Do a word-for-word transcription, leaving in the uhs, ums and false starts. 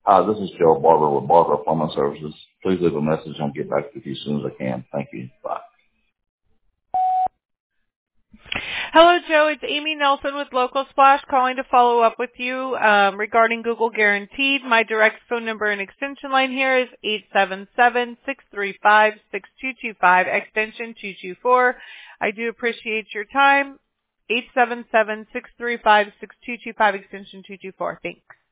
Hi, this is Joe Barber with Barber Plumbing Services. Please leave a message and I'll get back with you as soon as I can. Thank you. Bye. Hello, Joe. It's Amy Nelson with Local Splash calling to follow up with you um, regarding Google Guaranteed. My direct phone number and extension line here is eight seven seven, six three five, six two two five, extension two two four. I do appreciate your time. eight seven seven, six three five, six two two five, extension two two four. Thanks.